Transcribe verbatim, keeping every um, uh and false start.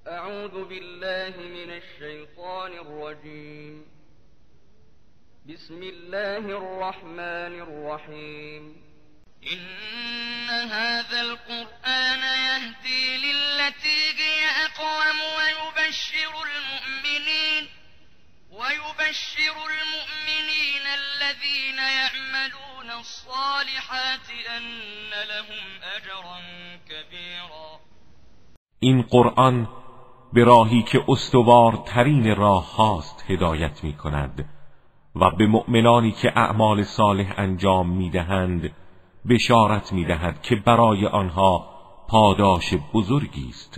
اعوذ بالله من الشیطان الرجیم. بسم الله الرحمن الرحیم. إن هذا القرآن يهدي للتي هي أقوم ويبشر المؤمنين ويبشر المؤمنين الذين يعملون الصالحات أن لهم أجرا كبيرا. این قرآن به راهی که استوارترین راه هاست هدایت می کند و به مؤمنانی که اعمال صالح انجام می دهند بشارت می دهد که برای آنها پاداش بزرگی است.